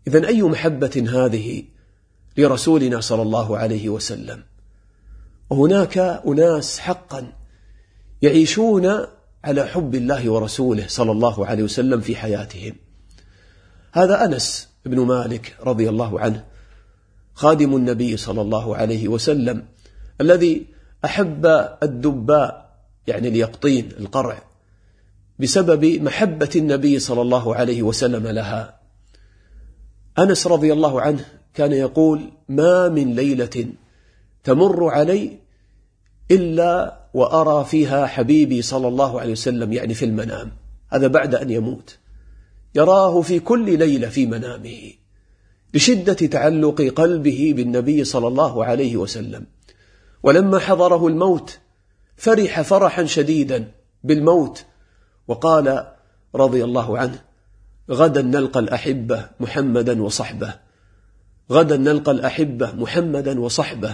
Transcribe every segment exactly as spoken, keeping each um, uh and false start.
إذن أي محبة هذه لرسولنا صلى الله عليه وسلم. وهناك أناس حقا يعيشون على حب الله ورسوله صلى الله عليه وسلم في حياتهم. هذا أنس بن مالك رضي الله عنه خادم النبي صلى الله عليه وسلم الذي أحب الدباء يعني اليقطين القرع بسبب محبة النبي صلى الله عليه وسلم لها. أنس رضي الله عنه كان يقول: ما من ليلة تمر علي إلا وأرى فيها حبيبي صلى الله عليه وسلم، يعني في المنام، هذا بعد أن يموت، يراه في كل ليلة في منامه لشدة تعلق قلبه بالنبي صلى الله عليه وسلم. ولما حضره الموت فرح فرحا شديدا بالموت، وقال رضي الله عنه: غدا نلقى الأحبة محمدا وصحبه، غدا نلقى الأحبة محمدا وصحبه.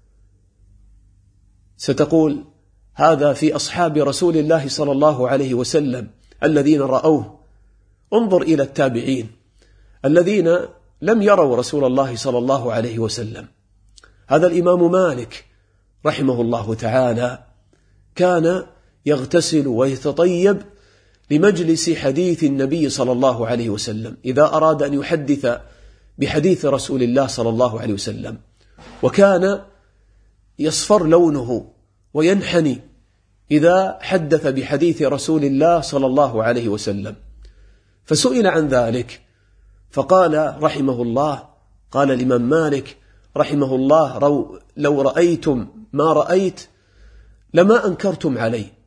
ستقول: هذا في أصحاب رسول الله صلى الله عليه وسلم الذين رأوه. انظر إلى التابعين الذين لم يروا رسول الله صلى الله عليه وسلم. هذا الإمام مالك رحمه الله تعالى كان يغتسل ويتطيب لمجلس حديث النبي صلى الله عليه وسلم إذا أراد أن يحدث بحديث رسول الله صلى الله عليه وسلم، وكان يصفر لونه وينحني إذا حدث بحديث رسول الله صلى الله عليه وسلم. فسئل عن ذلك فقال رحمه الله، قال الإمام مالك رحمه الله: لو رأيتم ما رأيت لما أنكرتم علي،